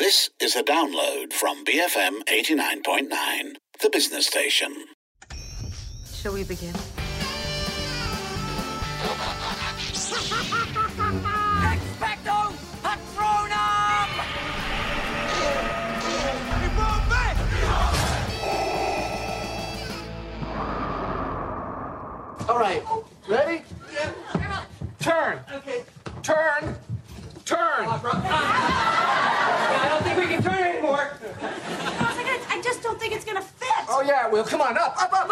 This is a download from BFM 89.9, the business station. Shall we begin? Expecto Patronum! All right, ready? Yeah. Turn. Okay. Turn. Turn. I don't think we can turn anymore. I just don't think it's gonna fit. Oh yeah, Will. Come on, up.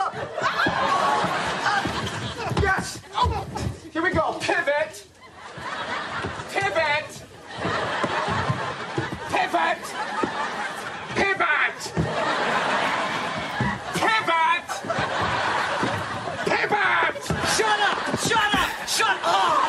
Yes. Here we go. Pivot. Pivot. Pivot. Pivot. Pivot. Pivot. Shut up! Shut up! Shut up!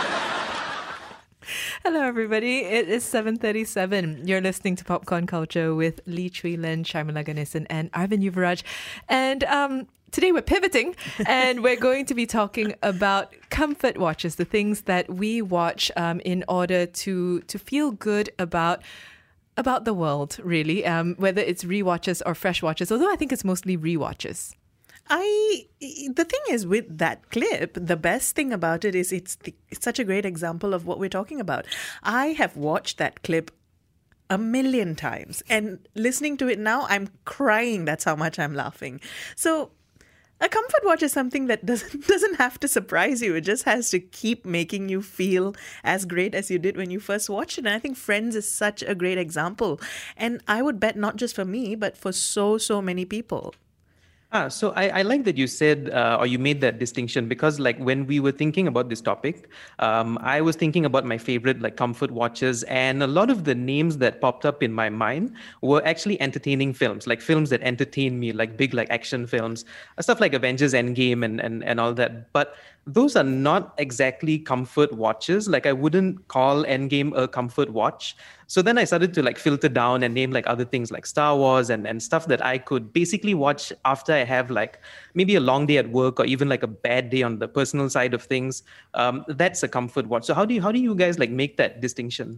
Hello, everybody. It is 7:37. You're listening to Popcorn Culture with Lee Chui Len, Sharmila Ganesan, and Arvind Yuvaraj. And today we're pivoting, and we're going to be talking about comfort watches, the things that we watch in order to feel good about the world, really, whether it's rewatches or fresh watches, although I think it's mostly rewatches. The thing is with that clip, the best thing about it is it's such a great example of what we're talking about. I have watched that clip a million times, and listening to it now, I'm crying. That's how much I'm laughing. So a comfort watch is something that doesn't have to surprise you. It just has to keep making you feel as great as you did when you first watched it. And I think Friends is such a great example. And I would bet not just for me, but for so many people. So I like that you said, or you made that distinction, because like when we were thinking about this topic, I was thinking about my favorite like comfort watches, and a lot of the names that popped up in my mind were actually entertaining films, like films that entertain me, like big like action films, stuff like Avengers Endgame and all that. But those are not exactly comfort watches. Like I wouldn't call Endgame a comfort watch. So then I started to like filter down and name like other things like Star Wars and stuff that I could basically watch after I have like maybe a long day at work or even like a bad day on the personal side of things. That's a comfort watch. So how do you guys like make that distinction?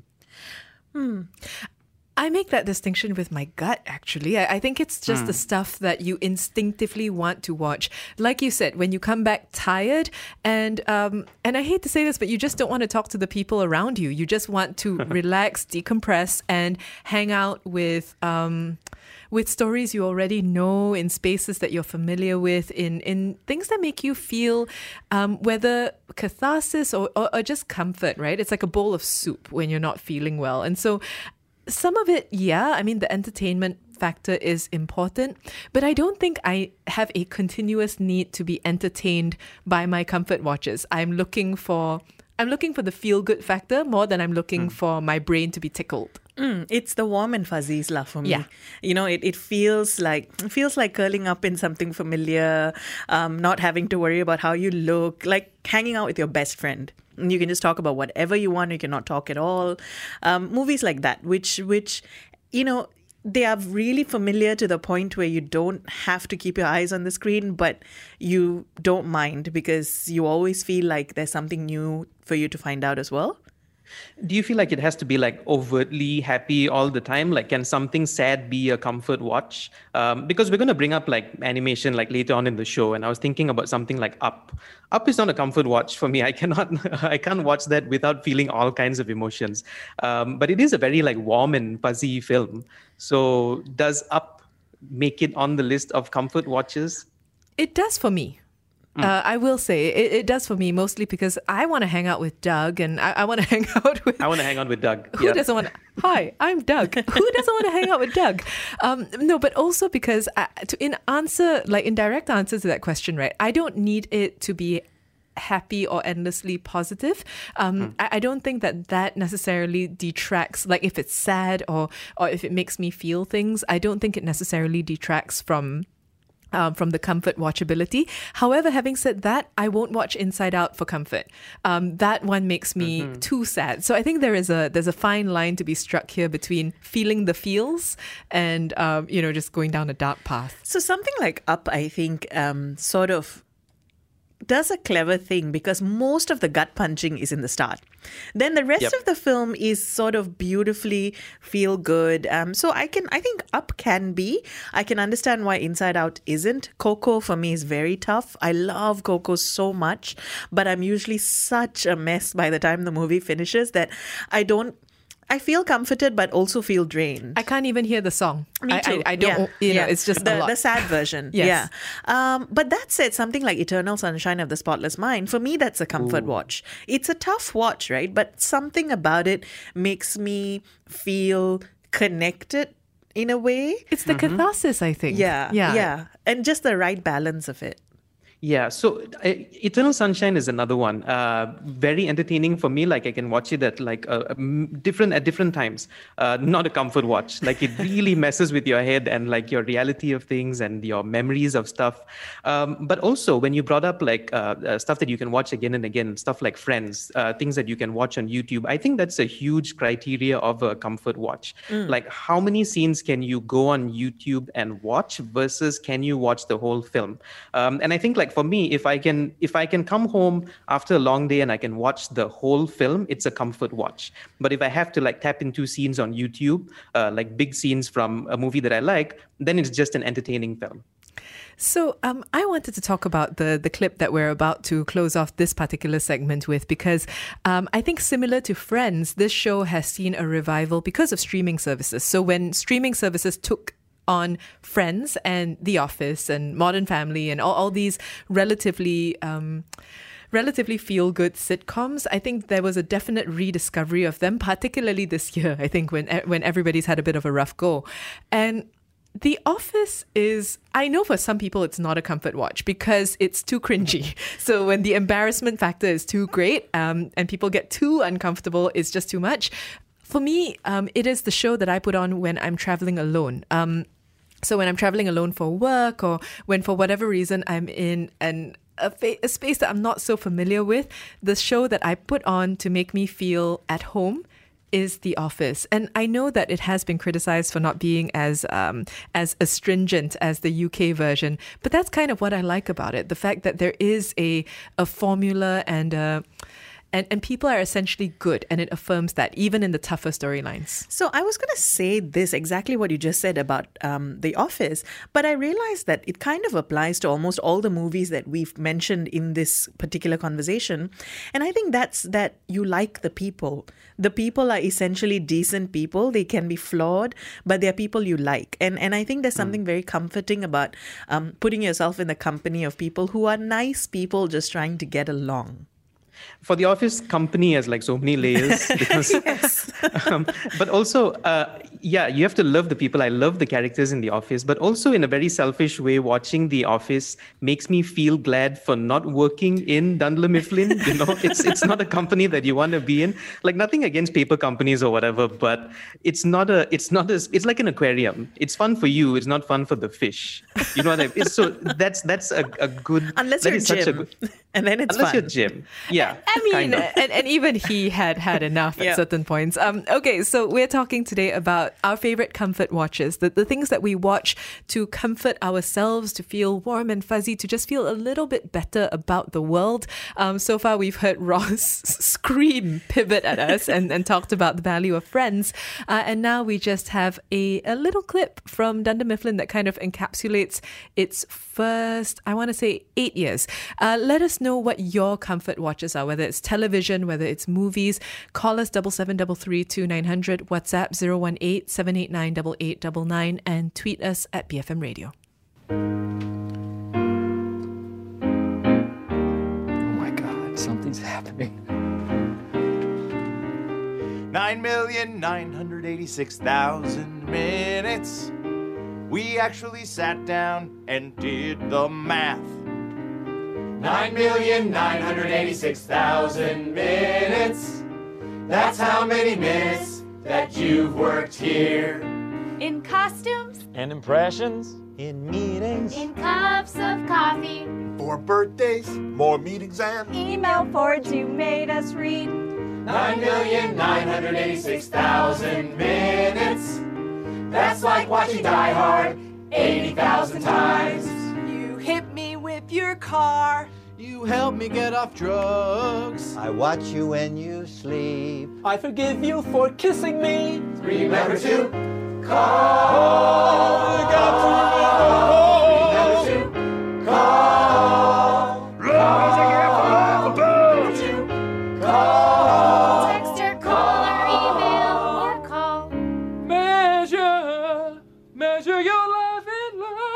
I make that distinction with my gut, actually. I think it's just the stuff that you instinctively want to watch. Like you said, when you come back tired, and I hate to say this, but you just don't want to talk to the people around you. You just want to relax, decompress, and hang out with stories you already know, in spaces that you're familiar with, in things that make you feel whether catharsis or just comfort, right? It's like a bowl of soup when you're not feeling well. And so some of it, yeah, I mean, the entertainment factor is important, but I don't think I have a continuous need to be entertained by my comfort watches. I'm looking for the feel-good factor more than I'm looking for my brain to be tickled. It's the warm and fuzzies lah for me. Yeah. You know, it feels like curling up in something familiar, not having to worry about how you look, like hanging out with your best friend. You can just talk about whatever you want. You cannot talk at all. Movies like that, which you know, they are really familiar to the point where you don't have to keep your eyes on the screen, but you don't mind because you always feel like there's something new for you to find out as well. Do you feel like it has to be like overtly happy all the time? Like, can something sad be a comfort watch? Because we're going to bring up like animation like later on in the show. And I was thinking about something like Up. Up is not a comfort watch for me. I can't watch that without feeling all kinds of emotions. But it is a very like warm and fuzzy film. So does Up make it on the list of comfort watches? It does for me. I will say it does for me, mostly because I want to hang out with Doug, and I want to hang out with... I want to hang out with Doug. Who doesn't want to... Hi, I'm Doug. Who doesn't want to hang out with Doug? No, but also because in direct answer to that question, right, I don't need it to be happy or endlessly positive. I don't think that necessarily detracts, like if it's sad or if it makes me feel things, I don't think it necessarily detracts from the comfort watchability. However, having said that, I won't watch Inside Out for comfort. That one makes me too sad. So I think there's a fine line to be struck here between feeling the feels and just going down a dark path. So something like Up, I think, sort of does a clever thing because most of the gut punching is in the start. Then the rest of the film is sort of beautifully feel good. So I think Up can be. I can understand why Inside Out isn't. Coco for me is very tough. I love Coco so much, but I'm usually such a mess by the time the movie finishes that I feel comforted, but also feel drained. I can't even hear the song. Me too. I don't, it's just a lot. The sad version. Yes. Yeah. But that said, something like Eternal Sunshine of the Spotless Mind, for me, that's a comfort watch. It's a tough watch, right? But something about it makes me feel connected in a way. It's the catharsis, I think. Yeah. And just the right balance of it. Yeah, so Eternal Sunshine is another one. Very entertaining for me. Like I can watch it at different times. Not a comfort watch. Like it really messes with your head and like your reality of things and your memories of stuff. But also when you brought up like stuff that you can watch again and again, stuff like Friends, things that you can watch on YouTube. I think that's a huge criteria of a comfort watch. Like how many scenes can you go on YouTube and watch versus can you watch the whole film? And I think like for me, if I can come home after a long day and I can watch the whole film, it's a comfort watch. But if I have to like tap into scenes on YouTube, like big scenes from a movie that I like, then it's just an entertaining film. So I wanted to talk about the clip that we're about to close off this particular segment with because I think similar to Friends, this show has seen a revival because of streaming services. So when streaming services took on Friends and The Office and Modern Family and all these relatively feel-good sitcoms, I think there was a definite rediscovery of them, particularly this year, I think, when everybody's had a bit of a rough go. And The Office is, I know for some people it's not a comfort watch because it's too cringy. So when the embarrassment factor is too great and people get too uncomfortable, it's just too much. For me, it is the show that I put on when I'm traveling alone. So when I'm traveling alone for work or when for whatever reason I'm in a space that I'm not so familiar with, the show that I put on to make me feel at home is The Office. And I know that it has been criticized for not being as astringent as the UK version, but that's kind of what I like about it. The fact that there is a formula and people are essentially good, and it affirms that even in the tougher storylines. So I was going to say this, exactly what you just said about The Office, but I realized that it kind of applies to almost all the movies that we've mentioned in this particular conversation. And I think that's that you like the people. The people are essentially decent people. They can be flawed, but they're people you like. And I think there's something very comforting about putting yourself in the company of people who are nice people just trying to get along. For The Office, company has like so many layers. Because, Yes. But also, you have to love the people. I love the characters in The Office, but also in a very selfish way, watching The Office makes me feel glad for not working in Dunder Mifflin. You know, it's not a company that you want to be in. Like nothing against paper companies or whatever, but it's like an aquarium. It's fun for you. It's not fun for the fish. You know what I mean? So that's a good. Unless you're Jim, and then it's unless fun. you're Jim. Yeah. I mean, kind of. and even he had enough at certain points. Okay, so we're talking today about our favorite comfort watches, the things that we watch to comfort ourselves, to feel warm and fuzzy, to just feel a little bit better about the world. So far, we've heard Ross scream pivot at us and talked about the value of Friends. And now we just have a little clip from Dunder Mifflin that kind of encapsulates its first, I want to say, 8 years. Let us know what your comfort watches are, whether it's television, whether it's movies. Call us 77332900, WhatsApp 018-789-8899, and tweet us at BFM Radio. Oh my God, something's happening. 9,986,000 minutes. We actually sat down and did the math. 9,986,000 minutes. That's how many minutes that you've worked here. In costumes, And impressions? In meetings, in cups of coffee, for birthdays, more meetings, and email forwards you made us read. 9,986,000 minutes. That's like watching Die Hard 80,000 times. You hit me with your car. You help me get off drugs. I watch you when you sleep. I forgive you for kissing me. Remember to call. You got to remember to call. Remember to call. Text or call or email or call. Measure your love in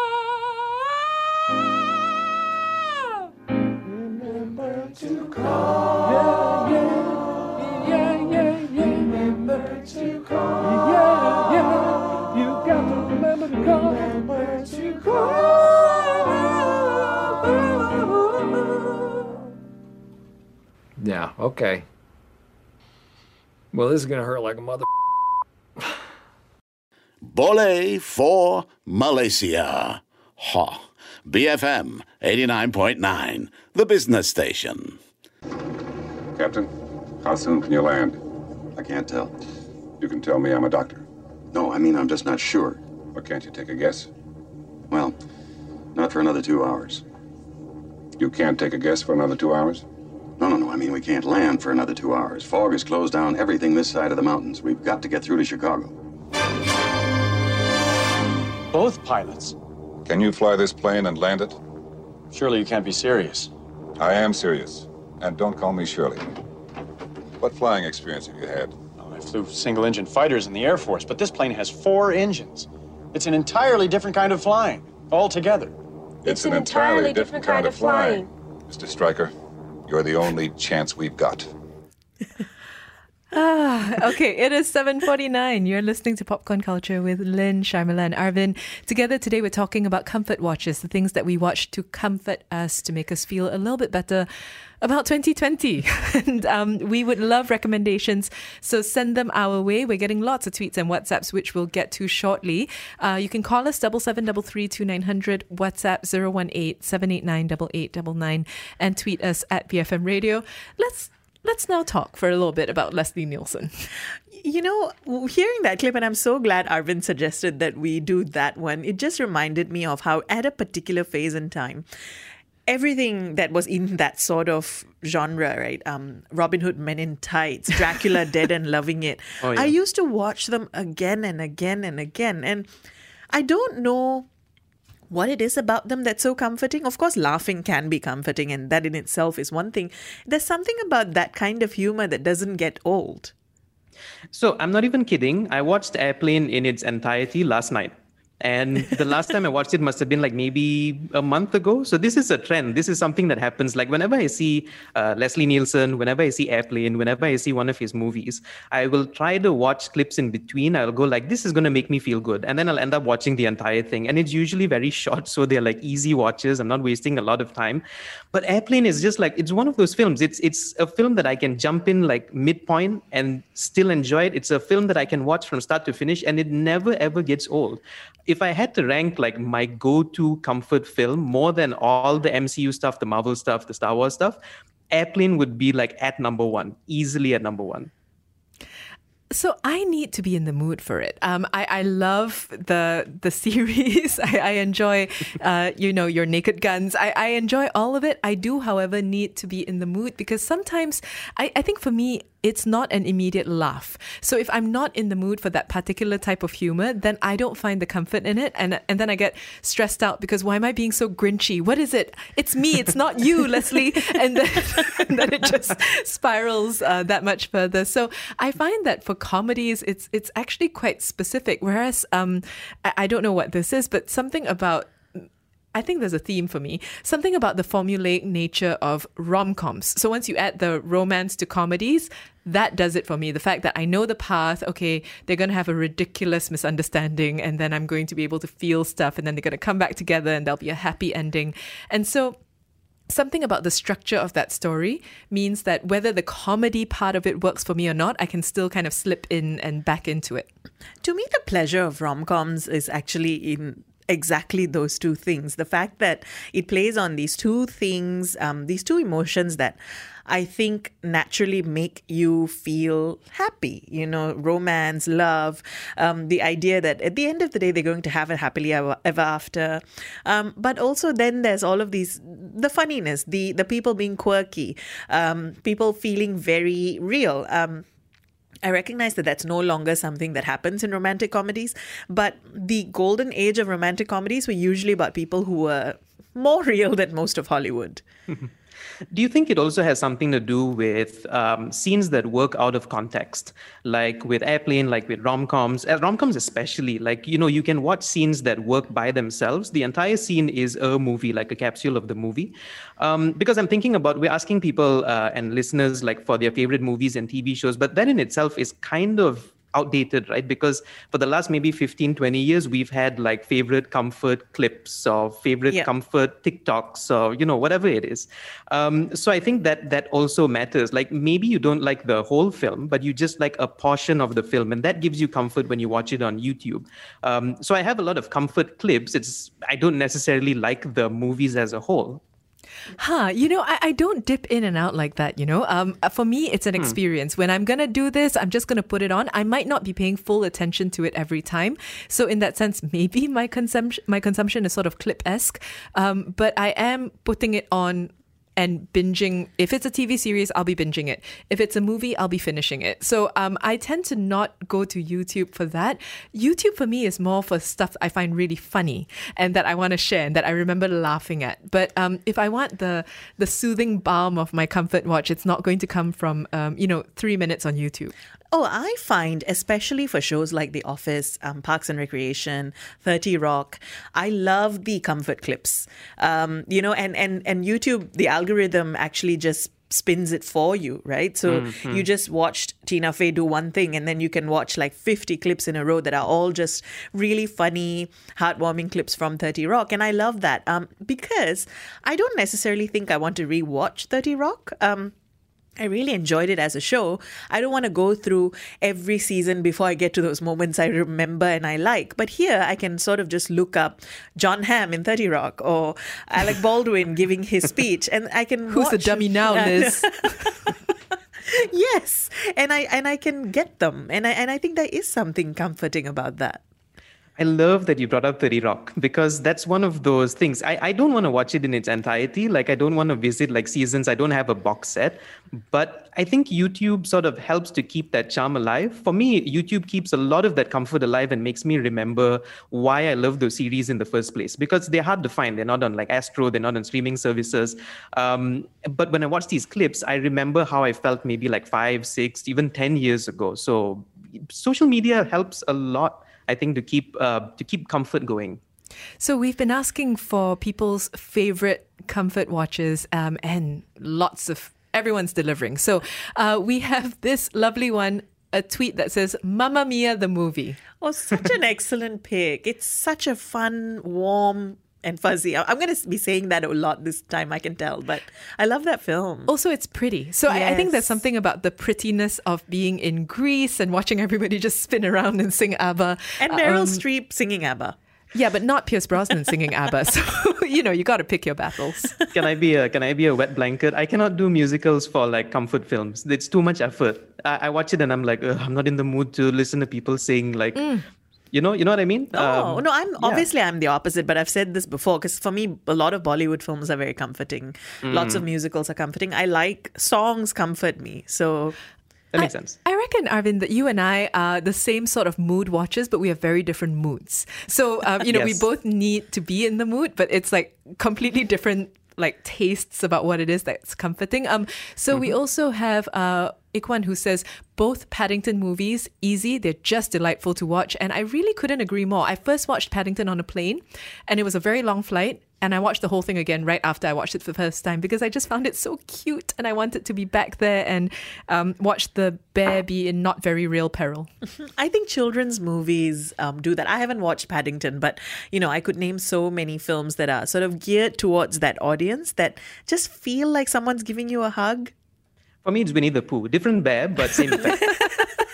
love. Remember to call. Yeah. Remember to call. Yeah. You got to remember to call. Remember to call. Yeah, okay. Well, this is going to hurt like a mother. Bole for Malaysia. Ha. BFM 89.9, the business station. Captain, how soon can you land? I can't tell. You can tell me I'm a doctor. No, I mean, I'm just not sure. Or can't you take a guess? Well, not for another 2 hours. You can't take a guess for another 2 hours? No. I mean, we can't land for another 2 hours. Fog has closed down everything this side of the mountains. We've got to get through to Chicago. Both pilots? Can you fly this plane and land it? Surely you can't be serious. I am serious. And don't call me Shirley. What flying experience have you had? Well, I flew single-engine fighters in the Air Force, but this plane has 4 engines. It's an entirely different kind of flying, altogether. It's an entirely different kind of flying. Mr. Stryker, you're the only chance we've got. Okay, it is 7:49. You're listening to Popcorn Culture with Lynn, Sharmila and Arvin. Together today we're talking about comfort watches, the things that we watch to comfort us, to make us feel a little bit better about 2020. And we would love recommendations, so send them our way. We're getting lots of tweets and WhatsApps, which we'll get to shortly. You can call us 77332900, WhatsApp 018-789-8899, and tweet us at BFM Radio. Let's now talk for a little bit about Leslie Nielsen. You know, hearing that clip, and I'm so glad Arvind suggested that we do that one, it just reminded me of how at a particular phase in time, everything that was in that sort of genre, right? Robin Hood Men in Tights, Dracula Dead and Loving It. Oh, yeah. I used to watch them again and again and again. And I don't know what it is about them that's so comforting. Of course, laughing can be comforting, and that in itself is one thing. There's something about that kind of humor that doesn't get old. So I'm not even kidding. I watched Airplane in its entirety last night. And the last time I watched it must have been like maybe a month ago. So this is a trend. This is something that happens. Like whenever I see Leslie Nielsen, whenever I see Airplane, whenever I see one of his movies, I will try to watch clips in between. I'll go like, this is going to make me feel good. And then I'll end up watching the entire thing. And it's usually very short. So they're like easy watches. I'm not wasting a lot of time. But Airplane is just like, it's one of those films. It's a film that I can jump in like midpoint and still enjoy it. It's a film that I can watch from start to finish. And it never, ever gets old. If I had to rank like my go-to comfort film more than all the MCU stuff, the Marvel stuff, the Star Wars stuff, Airplane would be like at number 1, easily at number 1. So I need to be in the mood for it. I love the series. I enjoy, your Naked Guns. I enjoy all of it. I do, however, need to be in the mood because sometimes I think for me, it's not an immediate laugh. So if I'm not in the mood for that particular type of humor, then I don't find the comfort in it. And then I get stressed out because why am I being so grinchy? What is it? It's me. It's not you, Leslie. And then it just spirals that much further. So I find that for comedies, it's actually quite specific. Whereas I don't know what this is, but something about, I think there's a theme for me. Something about the formulaic nature of rom-coms. So once you add the romance to comedies, that does it for me. The fact that I know the path, okay, they're going to have a ridiculous misunderstanding and then I'm going to be able to feel stuff and then they're going to come back together and there'll be a happy ending. And so something about the structure of that story means that whether the comedy part of it works for me or not, I can still kind of slip in and back into it. To me, the pleasure of rom-coms is actually in exactly those two things. The fact that it plays on these two things, these two emotions that I think naturally make you feel happy, romance, love, the idea that at the end of the day, they're going to have a happily ever after. But also then there's all of these, the funniness, the people being quirky, people feeling very real. I recognize that that's no longer something that happens in romantic comedies, but the golden age of romantic comedies were usually about people who were more real than most of Hollywood. Do you think it also has something to do with scenes that work out of context, like with Airplane, like with rom-coms especially, like, you can watch scenes that work by themselves. The entire scene is a movie, like a capsule of the movie. Because I'm thinking about, we're asking people and listeners like for their favorite movies and TV shows, but that in itself is kind of outdated, right? Because for the last maybe 15, 20 years, we've had like favorite comfort clips or favorite comfort TikToks or, whatever it is. So I think that also matters. Like maybe you don't like the whole film, but you just like a portion of the film, and that gives you comfort when you watch it on YouTube. So I have a lot of comfort clips. I don't necessarily like the movies as a whole. I don't dip in and out like that, For me, it's an experience. When I'm going to do this, I'm just going to put it on. I might not be paying full attention to it every time. So in that sense, maybe my consumption is sort of clip-esque. But I am putting it on and binging. If it's a TV series, I'll be binging it. If it's a movie, I'll be finishing it. So I tend to not go to YouTube for that. YouTube for me is more for stuff I find really funny and that I want to share and that I remember laughing at. But if I want the soothing balm of my comfort watch, it's not going to come from 3 minutes on YouTube. Oh, I find, especially for shows like The Office, Parks and Recreation, 30 Rock, I love the comfort clips. And YouTube, the algorithm actually just spins it for you, right? So you just watched Tina Fey do one thing and then you can watch like 50 clips in a row that are all just really funny, heartwarming clips from 30 Rock. And I love that because I don't necessarily think I want to rewatch 30 Rock. I really enjoyed it as a show. I don't want to go through every season before I get to those moments I remember and I like. But here I can sort of just look up John Hamm in 30 Rock or Alec Baldwin giving his speech, and I can Who's the dummy now, Liz? Yes, and I can get them, and I think there is something comforting about that. I love that you brought up 30 Rock because that's one of those things. I don't want to watch it in its entirety. Like I don't want to visit like seasons. I don't have a box set. But I think YouTube sort of helps to keep that charm alive. For me, YouTube keeps a lot of that comfort alive and makes me remember why I love those series in the first place. Because they're hard to find. They're not on like Astro. They're not on streaming services. But when I watch these clips, I remember how I felt maybe like 5, 6, even 10 years ago. So social media helps a lot, I think, to keep comfort going. So we've been asking for people's favorite comfort watches, and everyone's delivering. So we have this lovely one, a tweet that says, Mamma Mia, the movie. Oh, such an excellent pick. It's such a fun, warm and fuzzy. I'm going to be saying that a lot this time, I can tell, but I love that film. Also, it's pretty. So yes. I think there's something about the prettiness of being in Greece and watching everybody just spin around and sing ABBA. And Meryl Streep singing ABBA. Yeah, but not Pierce Brosnan singing ABBA. So, you got to pick your battles. Can I be a wet blanket? I cannot do musicals for like comfort films. It's too much effort. I watch it and I'm like, I'm not in the mood to listen to people sing like... You know what I mean? No, obviously I'm the opposite, but I've said this before because for me, a lot of Bollywood films are very comforting. Lots of musicals are comforting. I like songs comfort me. So that makes sense. I reckon, Arvind, that you and I are the same sort of mood watchers, but we have very different moods. So, Yes. we both need to be in the mood, but it's like completely different like tastes about what it is that's comforting. So we also have Ikwan who says both Paddington movies, easy, they're just delightful to watch. And I really couldn't agree more. I first watched Paddington on a plane and it was a very long flight. And I watched the whole thing again right after I watched it for the first time because I just found it so cute and I wanted to be back there and watch the bear be in not very real peril. I think children's movies do that. I haven't watched Paddington, but, I could name so many films that are sort of geared towards that audience that just feel like someone's giving you a hug. For me, it's Winnie the Pooh. Different bear, but same effect.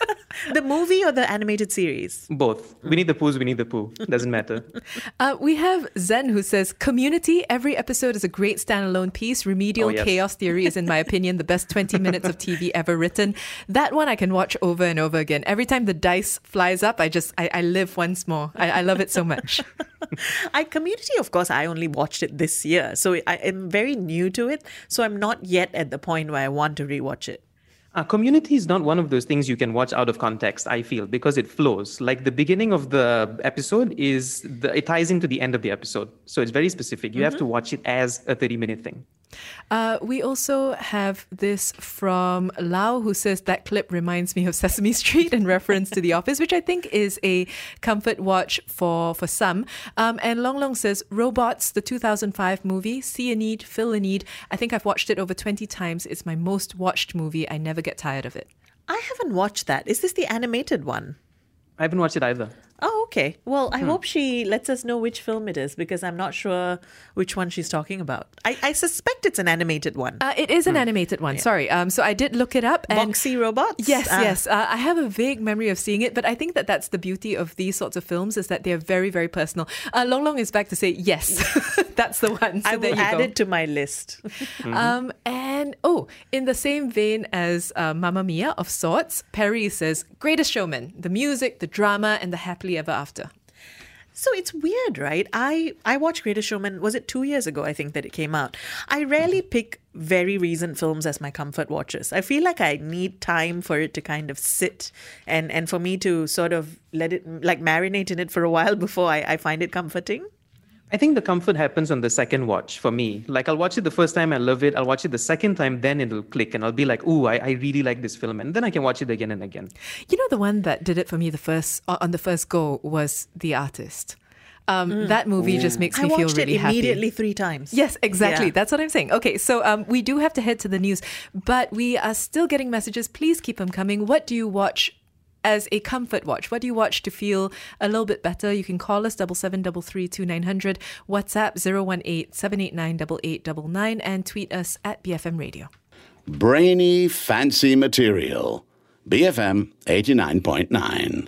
The movie or the animated series? Both. Winnie the Pooh. Doesn't matter. We have Zen who says, Community, every episode is a great standalone piece. Remedial Chaos Theory is, in my opinion, the best 20 minutes of TV ever written. That one I can watch over and over again. Every time the dice flies up, I live once more. I love it so much. Community, of course, I only watched it this year. So I am very new to it. So I'm not yet at the point where I want to rewatch it. Community is not one of those things you can watch out of context, I feel, because it flows. Like the beginning of the episode it ties into the end of the episode. So it's very specific. You have to watch it as a 30-minute thing. We also have this from Lau who says that clip reminds me of Sesame Street in reference to The Office, which I think is a comfort watch for some. And Long Long says, Robots, the 2005 movie, see a need, fill a need. I think I've watched it over 20 times. It's my most watched movie. I never get tired of it. I haven't watched that. Is this the animated one? I haven't watched it either. Oh, okay. Well, I hope she lets us know which film it is because I'm not sure which one she's talking about. I suspect it's an animated one. It is an animated one. Yeah. Sorry. So I did look it up. And Boxy Robots? Yes, yes. I have a vague memory of seeing it, but I think that's the beauty of these sorts of films is that they're very, very personal. Long Long is back to say, yes, that's the one. So I will add it to my list. And in the same vein as Mamma Mia of sorts, Perry says, Greatest Showman, the music, the drama, and the happily ever after. So it's weird, right? I watched Greatest Showman, was it 2 years ago, I think, that it came out. I rarely pick very recent films as my comfort watches. I feel like I need time for it to kind of sit and for me to sort of let it, like marinate in it for a while before I find it comforting. I think the comfort happens on the second watch for me. Like I'll watch it the first time, I love it. I'll watch it the second time, then it'll click and I'll be like, ooh, I really like this film. And then I can watch it again and again. You know, the one that did it for me on the first go was The Artist. That movie just makes me feel really happy. I watched it immediately 3 times. Yes, exactly. Yeah. That's what I'm saying. Okay, so we do have to head to the news, but we are still getting messages. Please keep them coming. What do you watch as a comfort watch? What do you watch to feel a little bit better? You can call us 77332900, WhatsApp 018-789-8899, and tweet us at BFM Radio. Brainy, fancy material. BFM 89.9.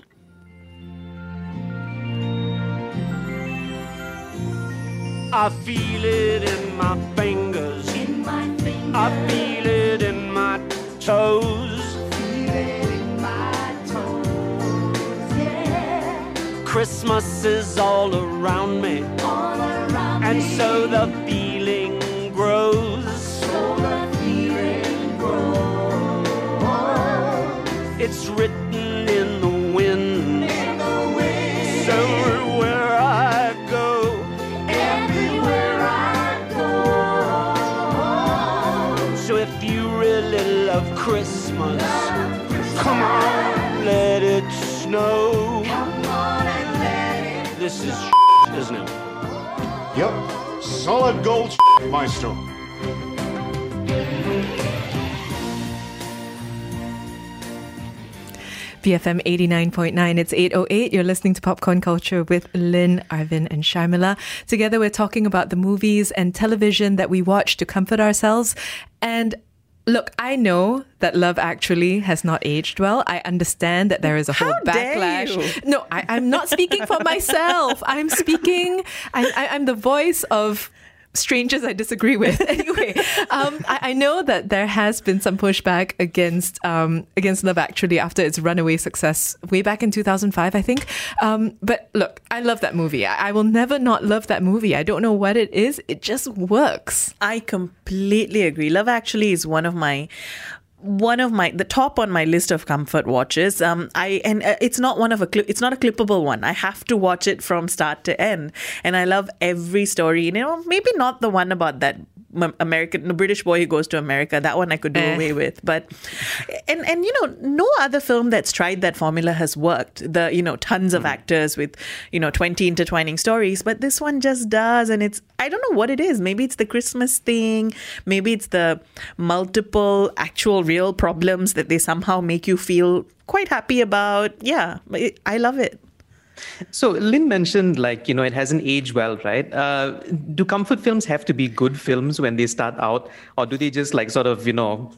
I feel it in my fingers. I feel it in my toes. Christmas is all around me, and so the feeling grows. It's written in the wind, so everywhere I go, so if you really love Christmas, come on, let it snow. This is isn't it? Yep. Solid gold Maestro. BFM 89.9, it's 8:08. You're listening to Popcorn Culture with Lynn, Arvin and Sharmila. Together we're talking about the movies and television that we watch to comfort ourselves. And look, I know that Love Actually has not aged well. I understand that there is a whole backlash. No, I'm not speaking for myself. I'm the voice of strangers I disagree with. Anyway, I know that there has been some pushback against Love Actually after its runaway success way back in 2005, I think. But look, I love that movie. I will never not love that movie. I don't know what it is. It just works. I completely agree. Love Actually is one of the top on my list of comfort watches. It's not it's not a clippable one. I have to watch it from start to end, and I love every story. You know, maybe not the one about that British boy who goes to America. That one I could do away with, but and no other film that's tried that formula has worked. Tons of actors with 20 intertwining stories, but this one just does, and I don't know what it is. Maybe it's the Christmas thing. Maybe it's the multiple actual real problems that they somehow make you feel quite happy about. Yeah, I love it. So Lynn mentioned, like, it hasn't aged well, right? Do comfort films have to be good films when they start out, or do they just like sort of,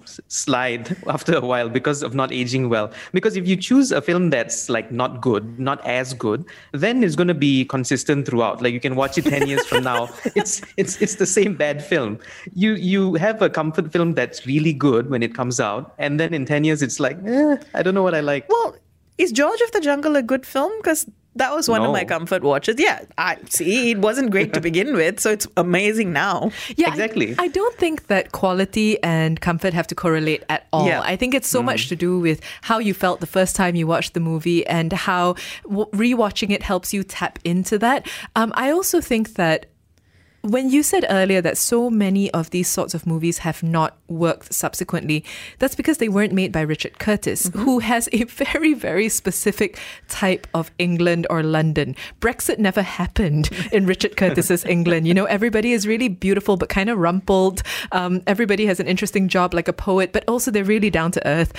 slide after a while because of not aging well? Because if you choose a film that's like not good, not as good, then it's going to be consistent throughout. Like you can watch it 10 years from now. It's the same bad film. You have a comfort film that's really good when it comes out, and then in 10 years it's like, I don't know what I like. Well, is George of the Jungle a good film? Because that was one of my comfort watches. Yeah, I see. It wasn't great to begin with, so it's amazing now. Yeah, exactly. I don't think that quality and comfort have to correlate at all. Yeah. I think it's so much to do with how you felt the first time you watched the movie and how rewatching it helps you tap into that. I also think that when you said earlier that so many of these sorts of movies have not worked subsequently, that's because they weren't made by Richard Curtis, who has a very, very specific type of England or London. Brexit never happened in Richard Curtis's England. Everybody is really beautiful but kind of rumpled. Everybody has an interesting job like a poet, but also they're really down to earth.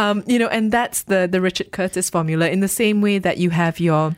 And that's the Richard Curtis formula, in the same way that you have your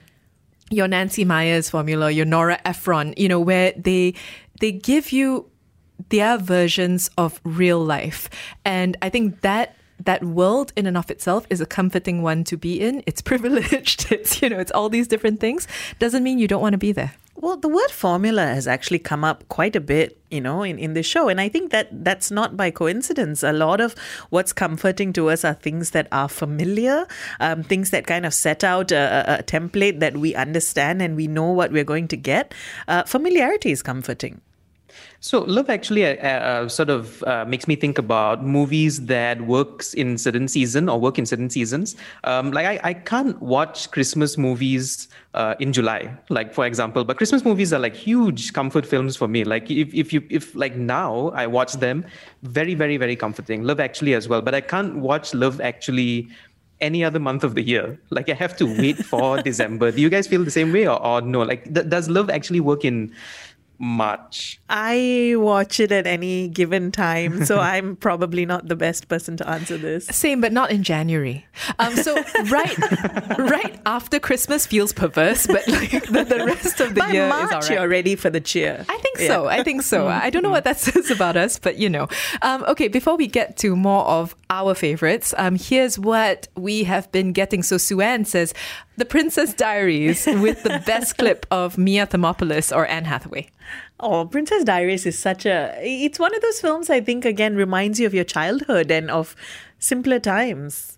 Nancy Meyers formula, your Nora Ephron, where they give you their versions of real life. And I think that world in and of itself is a comforting one to be in. It's privileged. It's, it's all these different things. Doesn't mean you don't want to be there. Well, the word formula has actually come up quite a bit, in this show. And I think that's not by coincidence. A lot of what's comforting to us are things that are familiar, things that kind of set out a template that we understand and we know what we're going to get. Familiarity is comforting. So Love Actually sort of makes me think about movies that works in certain season or work in certain seasons. I can't watch Christmas movies in July, like for example, but Christmas movies are like huge comfort films for me. Like if like now I watch them, very, very, very comforting. Love Actually as well, but I can't watch Love Actually any other month of the year. Like I have to wait for December. Do you guys feel the same way or no? Like does Love Actually work in March? I watch it at any given time, so I'm probably not the best person to answer this. Same, but not in January. So right after Christmas feels perverse, but like the rest of the By year March, is all right. You're ready for the cheer. I think so. I don't know what that says about us, but Okay, before we get to more of our favorites, here's what we have been getting. So Sue-Ann says, The Princess Diaries with the best clip of Mia Thermopolis or Anne Hathaway. Oh, Princess Diaries is it's one of those films I think, again, reminds you of your childhood and of simpler times.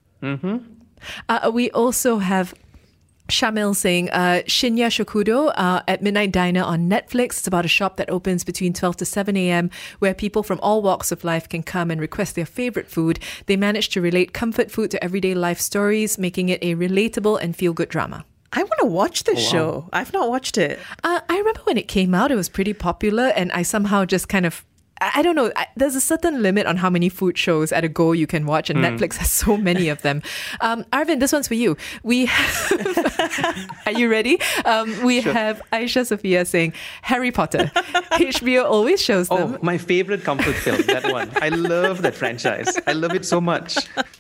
We also have Shamil saying, Shinya Shokudo at Midnight Diner on Netflix. It's about a shop that opens between 12 to 7 a.m. where people from all walks of life can come and request their favorite food. They manage to relate comfort food to everyday life stories, making it a relatable and feel-good drama. I want to watch this show. I've not watched it. I remember when it came out, it was pretty popular, and I somehow just kind of, I don't know, there's a certain limit on how many food shows at a go you can watch, and Netflix has so many of them. Arvind, this one's for you. We have, are you ready? We have Aisha Sophia saying, Harry Potter. HBO always shows them. Oh, my favorite comfort film, that one. I love that franchise. I love it so much.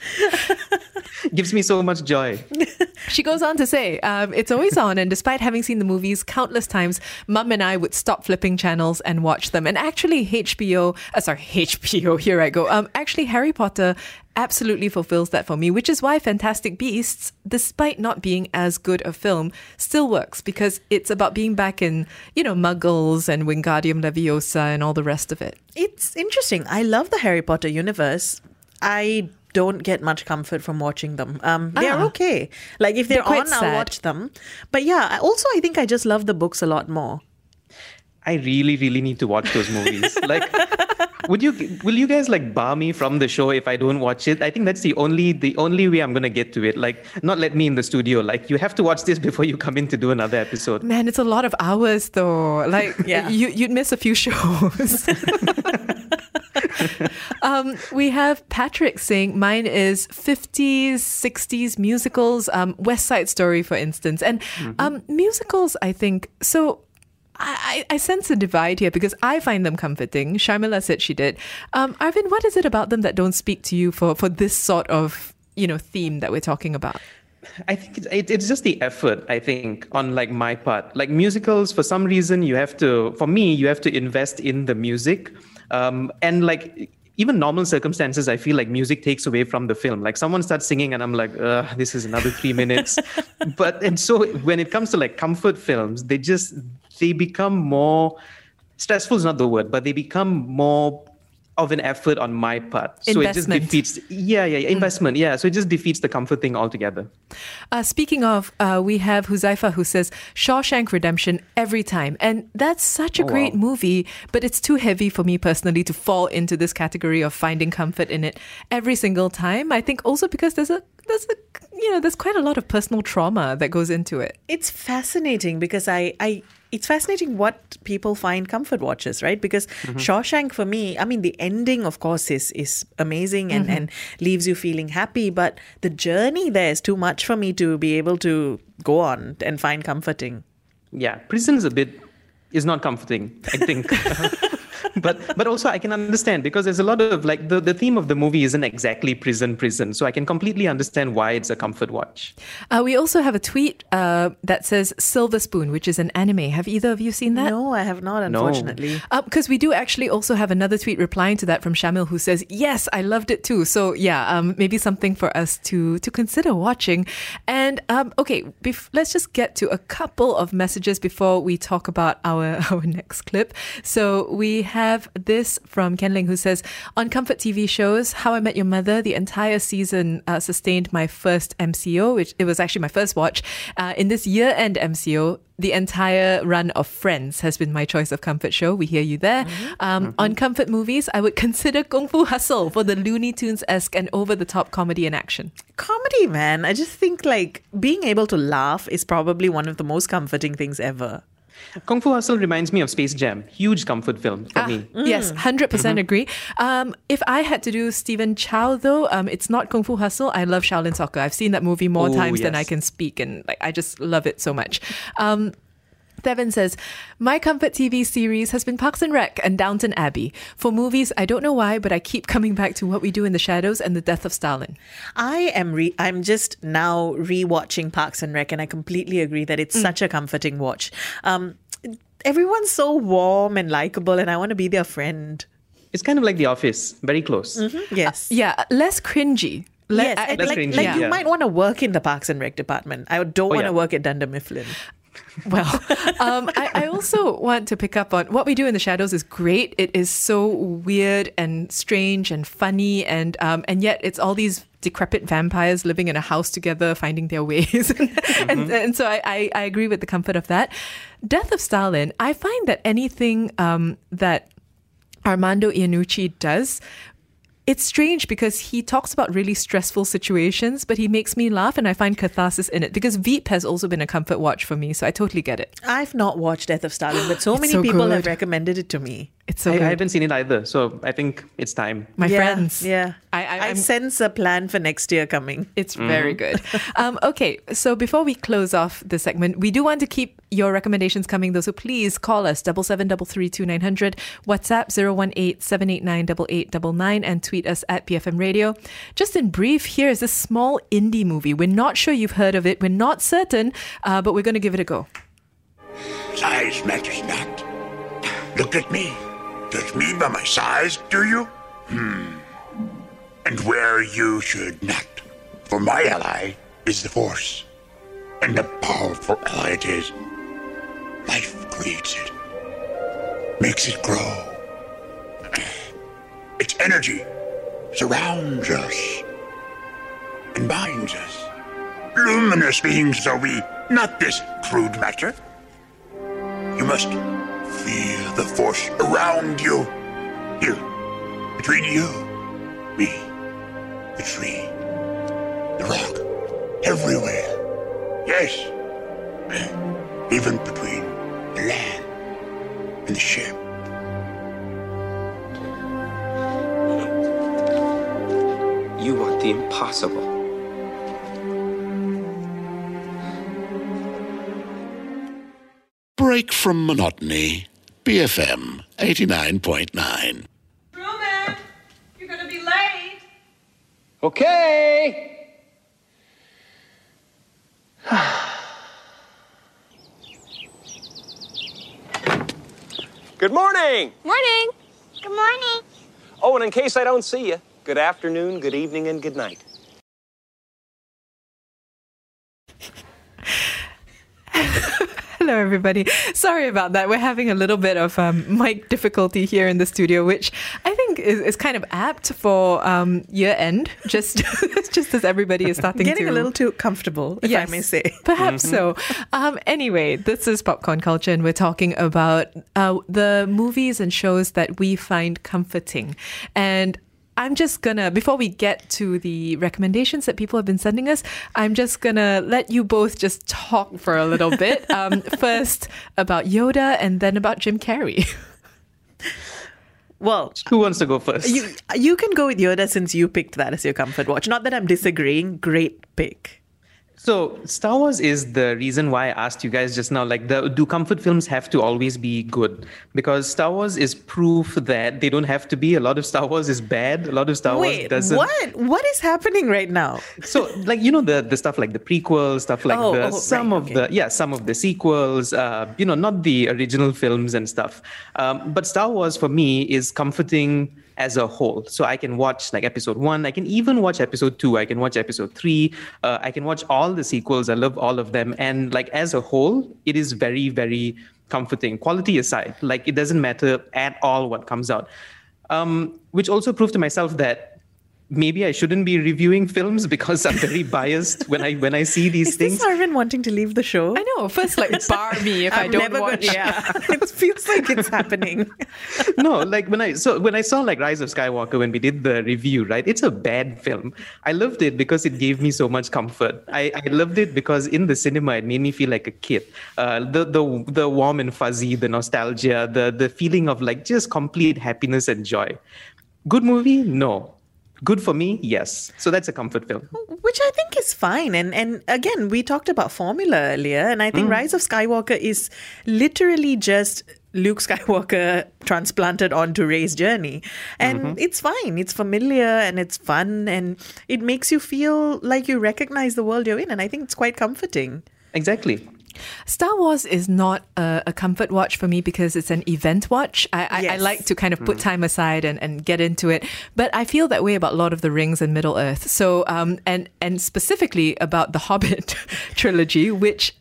Gives me so much joy. She goes on to say, it's always on, and despite having seen the movies countless times, Mum and I would stop flipping channels and watch them. And actually HBO, here I go. Actually, Harry Potter absolutely fulfills that for me, which is why Fantastic Beasts, despite not being as good a film, still works, because it's about being back in, Muggles and Wingardium Leviosa and all the rest of it. It's interesting. I love the Harry Potter universe. I don't get much comfort from watching them. They're okay. Like if they're on, I'll watch them. But yeah, I think I just love the books a lot more. I really, really need to watch those movies. Like, will you guys like bar me from the show if I don't watch it? I think that's the only way I'm gonna get to it. Like, not let me in the studio. Like, you have to watch this before you come in to do another episode. Man, it's a lot of hours though. Like, you'd miss a few shows. We have Patrick saying mine is 50s, 60s musicals, West Side Story, for instance. And musicals, I think, so I sense a divide here because I find them comforting. Sharmila said she did. Arvind, what is it about them that don't speak to you for this sort of, theme that we're talking about? I think it's just the effort, I think, on like my part. Like musicals, for some reason, you have to invest in the music. And like even normal circumstances, I feel like music takes away from the film. Like someone starts singing and I'm like, this is another 3 minutes. And so when it comes to like comfort films, they become more, stressful is not the word, but they become more of an effort on my part. So Investment. it just defeats, investment. Yeah. So it just defeats the comfort thing altogether. Speaking of, we have Huzaifa who says Shawshank Redemption every time. And that's such a great movie, but it's too heavy for me personally to fall into this category of finding comfort in it every single time. I think also because there's quite a lot of personal trauma that goes into it. It's fascinating because it's fascinating what people find comfort watches, right? Because Shawshank for me, I mean, the ending, of course, is amazing and leaves you feeling happy. But the journey there is too much for me to be able to go on and find comforting. Yeah, prison is not comforting, I think. But also I can understand because there's a lot of like the theme of the movie isn't exactly prison. So I can completely understand why it's a comfort watch. We also have a tweet that says Silver Spoon, which is an anime. Have either of you seen that? No, I have not, unfortunately. Because we do actually also have another tweet replying to that from Shamil who says, yes, I loved it too. So yeah, maybe something for us to consider watching. And okay, let's just get to a couple of messages before we talk about our next clip. So we have this from Ken Ling who says, on comfort TV shows, How I Met Your Mother, the entire season sustained my first MCO, which it was actually my first watch. In this year-end MCO, the entire run of Friends has been my choice of comfort show. We hear you there. On comfort movies, I would consider Kung Fu Hustle for the Looney Tunes-esque and over-the-top comedy and action. Comedy, man. I just think like being able to laugh is probably one of the most comforting things ever. Kung Fu Hustle reminds me of Space Jam. Huge comfort film for me. Yes, 100% agree. If I had to do Stephen Chow though, it's not Kung Fu Hustle. I love Shaolin Soccer. I've seen that movie more times than I can speak, and like I just love it so much. Devin says, my comfort TV series has been Parks and Rec and Downton Abbey. For movies, I don't know why, but I keep coming back to What We Do in the Shadows and The Death of Stalin. I'm just now rewatching Parks and Rec, and I completely agree that it's such a comforting watch. Everyone's so warm and likable, and I want to be their friend. It's kind of like The Office, very close. Yes. Yeah, less cringy. You might want to work in the Parks and Rec department. I don't want to work at Dunder Mifflin. Well, I also want to pick up on What We Do in the Shadows is great. It is so weird and strange and funny, and yet it's all these decrepit vampires living in a house together, finding their ways. and so I agree with the comfort of that. Death of Stalin, I find that anything that Armando Iannucci does, it's strange because he talks about really stressful situations, but he makes me laugh and I find catharsis in it, because Veep has also been a comfort watch for me, so I totally get it. I've not watched Death of Stalin, but so many people have recommended it to me. It's so good. I haven't seen it either, so I think it's time. My friends. Yeah. I sense a plan for next year coming. It's very good. Okay, so before we close off the segment, we do want to keep your recommendations coming though, so please call us 77332900, WhatsApp 018-789-8899, and tweet us at BFM Radio. Just in brief, here is a small indie movie. We're not sure you've heard of it. We're not certain, but we're going to give it a go. Size matters not. Look at me. Judge me by my size, do you? And where you should not. For my ally is the Force. And a powerful ally it is. Life creates it. Makes it grow. Its energy surrounds us and binds us. Luminous beings are we, not this crude matter. You must feel the Force around you. Here, between you, me, the tree, the rock, everywhere. Yes, even between the land and the ship. You want the impossible. Break from monotony. BFM 89.9. Truman, you're going to be late. Okay. Good morning. Morning. Good morning. Oh, and in case I don't see you, good afternoon, good evening, and good night. Hello, everybody. Sorry about that. We're having a little bit of mic difficulty here in the studio, which I think is kind of apt for year end, just as everybody is starting Getting a little too comfortable, if I may say. Perhaps so. Anyway, this is Popcorn Culture, and we're talking about the movies and shows that we find comforting. And I'm just gonna, before we get to the recommendations that people have been sending us, I'm just gonna let you both just talk for a little bit. First about Yoda and then about Jim Carrey. Well, who wants to go first? You can go with Yoda since you picked that as your comfort watch. Not that I'm disagreeing. Great pick. So Star Wars is the reason why I asked you guys just now, like, do comfort films have to always be good? Because Star Wars is proof that they don't have to be. A lot of Star Wars is bad. A lot of Star Wars doesn't. What is happening right now? So, like, you know, the stuff like the prequels, stuff like some of the sequels, not the original films and stuff. But Star Wars for me is comforting as a whole. So I can watch like episode 1, I can even watch episode 2, I can watch episode 3, I can watch all the sequels, I love all of them. And like as a whole, it is very, very comforting. Quality aside, like it doesn't matter at all what comes out. Which also proved to myself that maybe I shouldn't be reviewing films because I'm very biased when I see these things. Is this Arvind wanting to leave the show? I know. First, like, bar me if I don't watch. It feels like it's happening. No, like when I saw like Rise of Skywalker when we did the review, right? It's a bad film. I loved it because it gave me so much comfort. I loved it because in the cinema it made me feel like a kid. The warm and fuzzy, the nostalgia, the feeling of like just complete happiness and joy. Good movie? No. Good for me? Yes. So that's a comfort film. Which I think is fine. And again, we talked about formula earlier, and I think Rise of Skywalker is literally just Luke Skywalker transplanted onto Rey's journey. And it's fine. It's familiar and it's fun and it makes you feel like you recognize the world you're in. And I think it's quite comforting. Exactly. Star Wars is not a comfort watch for me because it's an event watch. I like to kind of put time aside and get into it. But I feel that way about Lord of the Rings and Middle-earth. So, and specifically about the Hobbit trilogy, which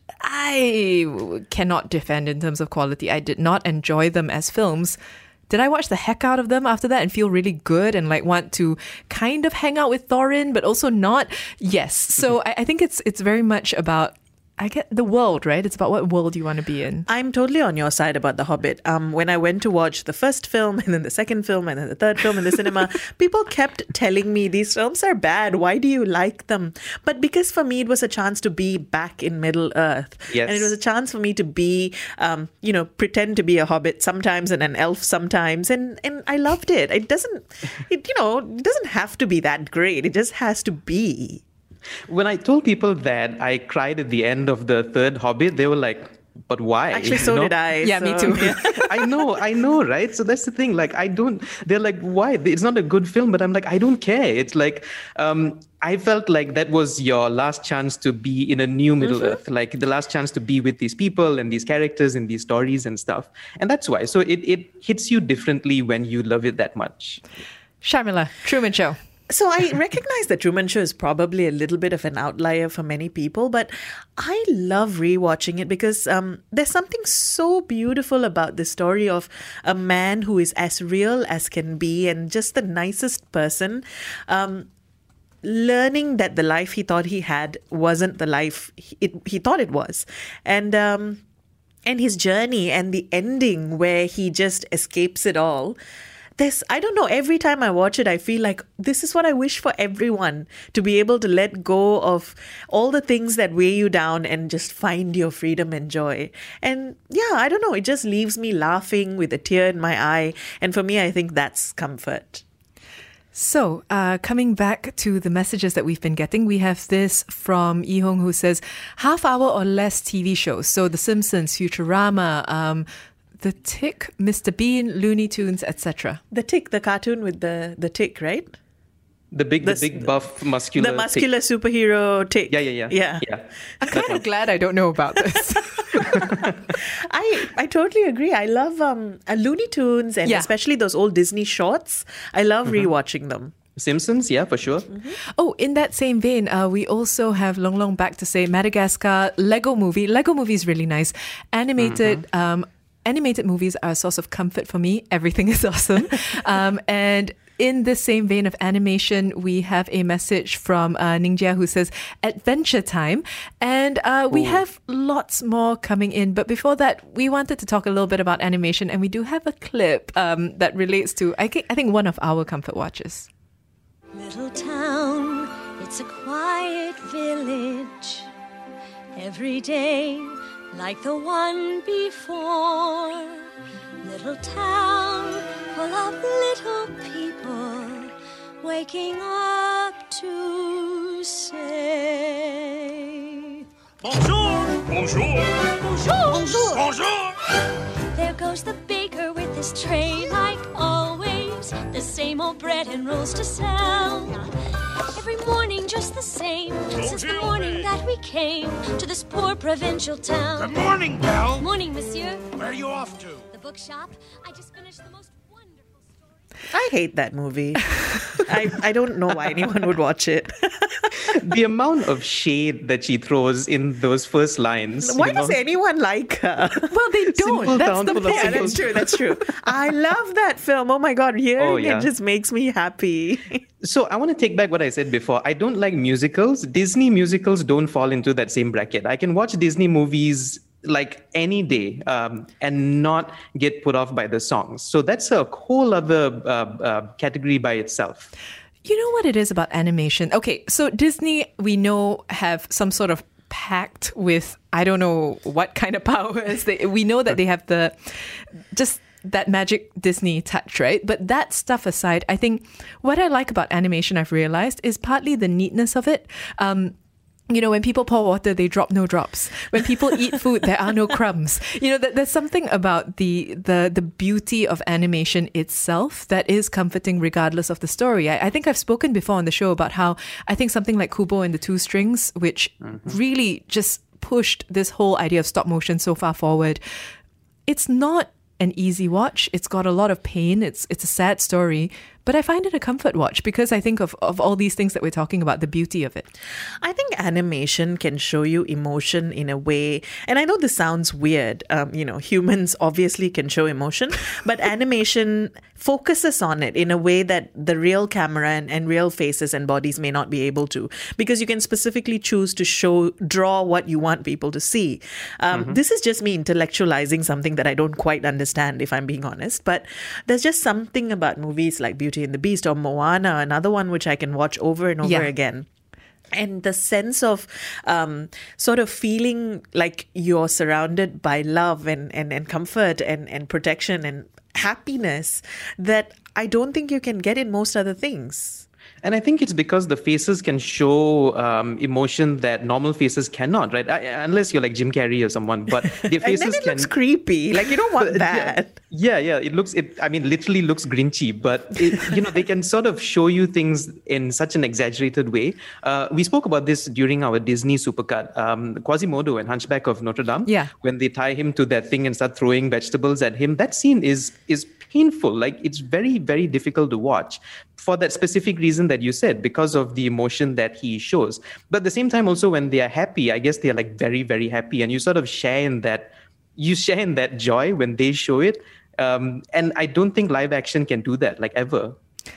I cannot defend in terms of quality. I did not enjoy them as films. Did I watch the heck out of them after that and feel really good and like want to kind of hang out with Thorin, but also not? Yes. So I think it's very much about, I get the world, right? It's about what world you want to be in. I'm totally on your side about The Hobbit. When I went to watch the first film and then the second film and then the third film in the cinema, people kept telling me these films are bad. Why do you like them? But because for me, it was a chance to be back in Middle-earth. Yes. And it was a chance for me to be, pretend to be a hobbit sometimes and an elf sometimes. And I loved it. It doesn't have to be that great. It just has to be. When I told people that I cried at the end of the third Hobbit, they were like, but why? Actually, so did I. Yeah, me too. I know, right? So that's the thing. Like, they're like, why? It's not a good film, but I'm like, I don't care. It's like, I felt like that was your last chance to be in a new Middle-earth, like the last chance to be with these people and these characters and these stories and stuff. And that's why. So it hits you differently when you love it that much. Sharmila, Truman Show. So I recognize that Truman Show is probably a little bit of an outlier for many people, but I love rewatching it because there's something so beautiful about the story of a man who is as real as can be and just the nicest person, learning that the life he thought he had wasn't the life he thought it was. And his journey and the ending where he just escapes it all. I don't know, every time I watch it, I feel like this is what I wish for everyone, to be able to let go of all the things that weigh you down and just find your freedom and joy. And yeah, I don't know, it just leaves me laughing with a tear in my eye. And for me, I think that's comfort. So, coming back to the messages that we've been getting, we have this from Yihong who says, half-hour or less TV shows. So, The Simpsons, Futurama, The Tick, Mr. Bean, Looney Tunes, etc. The Tick, the cartoon with the tick, right? The big buff muscular. The muscular superhero tick. Yeah. I'm kind of glad I don't know about this. I totally agree. I love Looney Tunes and especially those old Disney shorts. I love rewatching them. Simpsons, yeah, for sure. Oh, in that same vein, we also have Long Long back to say Madagascar, Lego Movie. Lego Movie is really nice. Animated movies are a source of comfort for me. Everything is awesome. And in the same vein of animation, we have a message from Ningjia who says Adventure Time. And we have lots more coming in. But before that, we wanted to talk a little bit about animation. And we do have a clip that relates to, I think, one of our comfort watches. Little town, it's a quiet village. Every day, like the one before. Little town full of little people waking up to say Bonjour! Bonjour! Bonjour! Bonjour! Bonjour! There goes the baker with his tray like always. The same old bread and rolls to sell. Every morning just the same. Since the morning that we came to this poor provincial town. Good morning, Belle. Morning, monsieur. Where are you off to? The bookshop. I just finished the most wonderful story. I hate that movie. I don't know why anyone would watch it. The amount of shade that she throws in those first lines. Why does anyone like her? Well, they don't. Simple That's town the full of point. simple- That's true. I love that film. Oh my God, hearing it just makes me happy. So I want to take back what I said before. I don't like musicals. Disney musicals don't fall into that same bracket. I can watch Disney movies like any day and not get put off by the songs. So that's a whole other category by itself. You know what it is about animation? Okay, so Disney, we know, have some sort of pact with, I don't know what kind of powers. We know that they have just that magic Disney touch, right? But that stuff aside, I think what I like about animation, I've realized, is partly the neatness of it. You know, when people pour water, they drop no drops. When people eat food, there are no crumbs. You know, there's something about the beauty of animation itself that is comforting regardless of the story. I think I've spoken before on the show about how I think something like Kubo and the Two Strings, which really just pushed this whole idea of stop motion so far forward. It's not an easy watch. It's got a lot of pain. It's a sad story. But I find it a comfort watch because I think of all these things that we're talking about, the beauty of it. I think animation can show you emotion in a way, and I know this sounds weird, humans obviously can show emotion, but animation focuses on it in a way that the real camera and real faces and bodies may not be able to, because you can specifically choose to draw what you want people to see. This is just me intellectualizing something that I don't quite understand, if I'm being honest, but there's just something about movies like Beauty and the Beast or Moana, another one which I can watch over and over again. And the sense of sort of feeling like you're surrounded by love and comfort and protection and happiness that I don't think you can get in most other things. And I think it's because the faces can show emotion that normal faces cannot, right? Unless you're like Jim Carrey or someone, but their faces and then it looks creepy. Like, you don't want that. Yeah. It literally looks grinchy, but they can sort of show you things in such an exaggerated way. We spoke about this during our Disney supercut, Quasimodo and Hunchback of Notre Dame. Yeah. When they tie him to that thing and start throwing vegetables at him, that scene is painful. Like, it's very, very difficult to watch for that specific reason that you said, because of the emotion that he shows. But at the same time, also when they are happy, I guess they are like very, very happy, and you sort of share in that joy when they show it. And I don't think live action can do that, like, ever.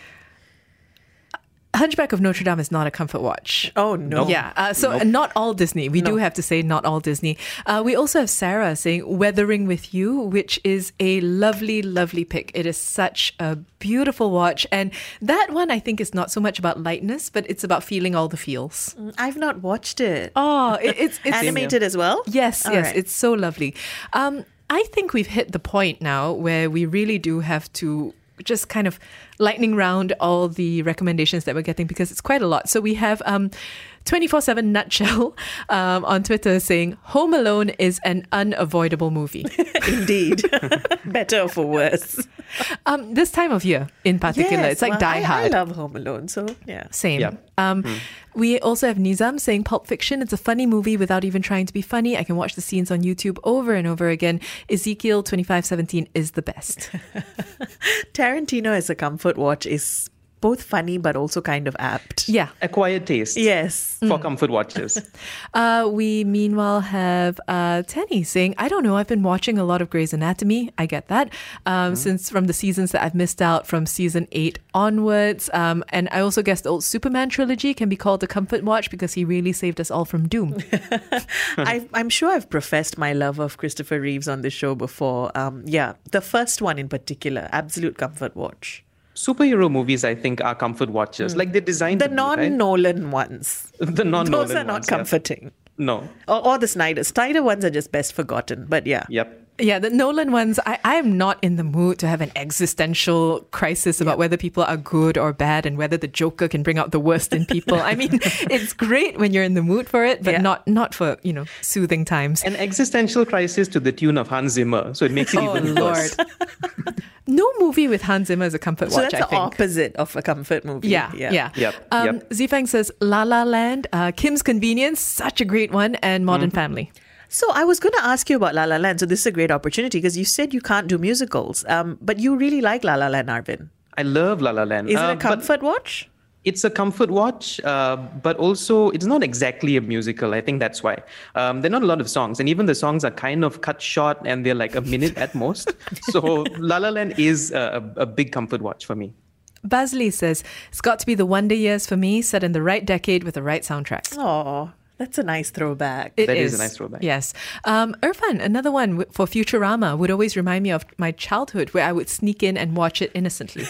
Hunchback of Notre Dame is not a comfort watch. Oh, no. Yeah. Not all Disney. We do have to say not all Disney. We also have Sarah saying Weathering with You, which is a lovely, lovely pick. It is such a beautiful watch. And that one, I think, is not so much about lightness, but it's about feeling all the feels. I've not watched it. Oh, it's animated as well? Yes. Right. It's so lovely. I think we've hit the point now where we really do have to just kind of lightning round all the recommendations that we're getting, because it's quite a lot. So we have 24/7 Nutshell on Twitter saying Home Alone is an unavoidable movie. Indeed. Better or for worse. This time of year in particular, Yes, it's like well, Die Hard. I love Home Alone, so yeah. Same. Yeah. We also have Nizam saying Pulp Fiction. It's a funny movie without even trying to be funny. I can watch the scenes on YouTube over and over again. Ezekiel 2517 is the best. Tarantino as a comfort watch is both funny but also kind of apt. Yeah. Acquired taste. Yes. For comfort watches. We meanwhile have Tenny saying, I don't know, I've been watching a lot of Grey's Anatomy. I get that. Since from the seasons that I've missed out from season 8 onwards. And I also guess the old Superman trilogy can be called a comfort watch because he really saved us all from doom. I'm sure I've professed my love of Christopher Reeves on this show before. The first one in particular, absolute comfort watch. Superhero movies, I think, are comfort watches. Like they're designed The to be, right? non-Nolan ones. The non-Nolan Those are not ones, yeah. comforting. No. Or the Snyder. Snyder ones are just best forgotten, but yeah. Yep. Yeah, the Nolan ones, I am not in the mood to have an existential crisis about whether people are good or bad and whether the Joker can bring out the worst in people. I mean, it's great when you're in the mood for it, but not for, soothing times. An existential crisis to the tune of Hans Zimmer, so it makes it even worse. No movie with Hans Zimmer is a comfort So watch, that's I the think. opposite of a comfort movie. Yeah. Yep. Zifang says La La Land, Kim's Convenience, such a great one, and Modern Family. So I was going to ask you about La La Land. So this is a great opportunity because you said you can't do musicals, but you really like La La Land, Arvind. I love La La Land. Is it a comfort watch? It's a comfort watch, but also it's not exactly a musical. I think that's why. There are not a lot of songs, and even the songs are kind of cut short and they're like a minute at most. So La La Land is a big comfort watch for me. Basley says, it's got to be the Wonder Years for me, set in the right decade with the right soundtrack. Oh, that's a nice throwback. That is a nice throwback. Yes. Irfan, another one for Futurama, would always remind me of my childhood where I would sneak in and watch it innocently.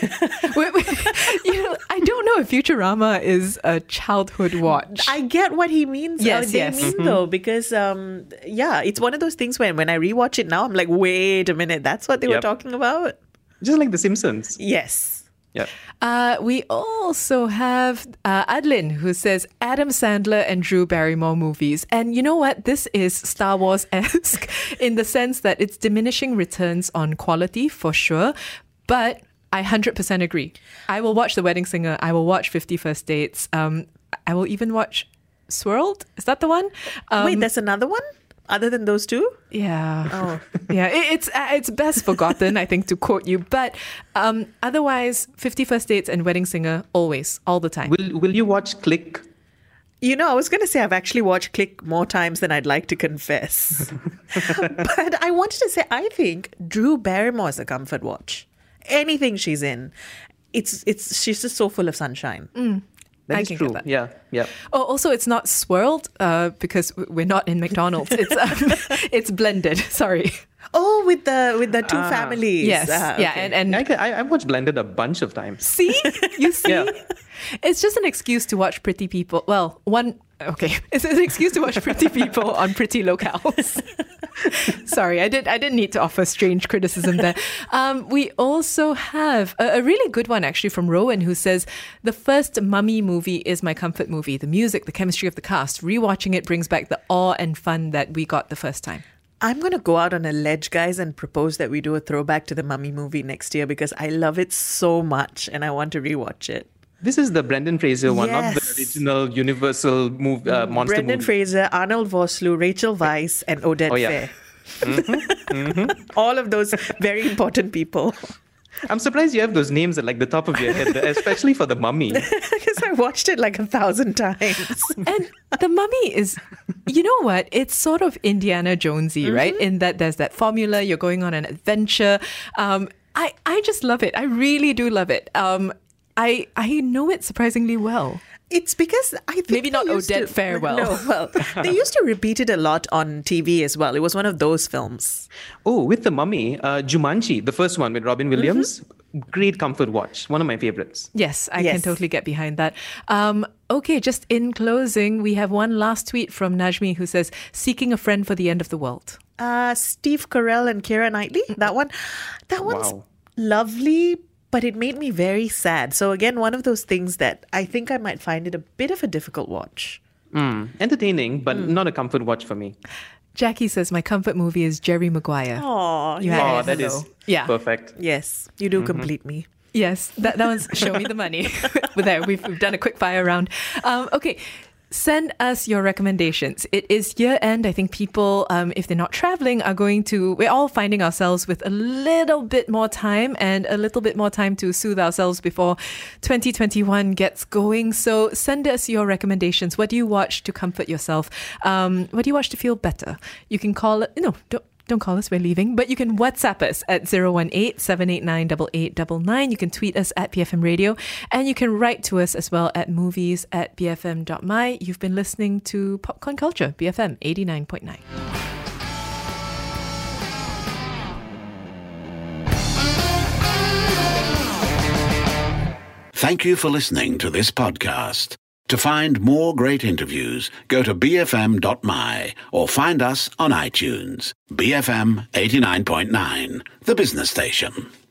I don't know if Futurama is a childhood watch. I get what he means. Yes. Though, because it's one of those things when I rewatch it now, I'm like, wait a minute, that's what they were talking about? Just like The Simpsons. Yes. Yeah. We also have Adlin, who says Adam Sandler and Drew Barrymore movies. And you know what? This is Star Wars-esque in the sense that it's diminishing returns on quality for sure. But I 100% agree. I will watch The Wedding Singer. I will watch 50 First Dates. I will even watch Swirled. Is that the one? Wait, there's another one? Other than those two? Yeah. Oh. Yeah, it's best forgotten, I think, to quote you. But otherwise, 50 First Dates and Wedding Singer, always, all the time. Will you watch Click? I was going to say I've actually watched Click more times than I'd like to confess. But I wanted to say, I think Drew Barrymore is a comfort watch. Anything she's in, she's just so full of sunshine. That is true. Get that. Yeah. Oh, also, it's not swirled because we're not in McDonald's. It's blended. Sorry. Oh, with the two families. Yes. Okay. Yeah. And I've watched Blended a bunch of times. See? You see? Yeah. It's just an excuse to watch pretty people. Well, it's an excuse to watch pretty people on pretty locales. Sorry, I didn't need to offer strange criticism there. We also have a really good one actually from Rowan, who says the first Mummy movie is my comfort movie. The music, the chemistry of the cast. Rewatching it brings back the awe and fun that we got the first time. I'm going to go out on a ledge, guys, and propose that we do a throwback to the Mummy movie next year because I love it so much and I want to rewatch it. This is the Brendan Fraser one, not the Yes. original Universal monster Brendan movie. Fraser, Arnold Vosloo, Rachel Weisz, and Odette Fair. All of those very important people. I'm surprised you have those names at like the top of your head, especially for the Mummy. Because I watched it like 1,000 times. And the Mummy is, you know what? It's sort of Indiana Jonesy, right? In that there's that formula, you're going on an adventure. I just love it. I really do love it. I know it surprisingly well. It's because I think maybe not they used Odette to- Fairwell. No, well, they used to repeat it a lot on TV as well. It was one of those films. Oh, with the Mummy, Jumanji, the first one with Robin Williams, great comfort watch. One of my favorites. Yes, I can totally get behind that. Okay, just in closing, we have one last tweet from Najmi who says, seeking a friend for the end of the world. Steve Carell and Keira Knightley, that one's Wow. lovely, but it made me very sad. So again, one of those things that I think I might find it a bit of a difficult watch. Entertaining, but not a comfort watch for me. Jackie says my comfort movie is Jerry Maguire. Oh, Yeah, that is Yeah. perfect. Yes, you do complete me. Yes, that one's show me the money. But there, we've done a quick fire round. Okay. Send us your recommendations. It is year end. I think people, if they're not traveling, we're all finding ourselves with a little bit more time and a little bit more time to soothe ourselves before 2021 gets going. So send us your recommendations. What do you watch to comfort yourself? What do you watch to feel better? You can call it, don't call us, we're leaving. But you can WhatsApp us at 018-789-8899. You can tweet us at BFM Radio. And you can write to us as well at movies@bfm.my. You've been listening to Popcorn Culture, BFM 89.9. Thank you for listening to this podcast. To find more great interviews, go to bfm.my or find us on iTunes. BFM 89.9, the business station.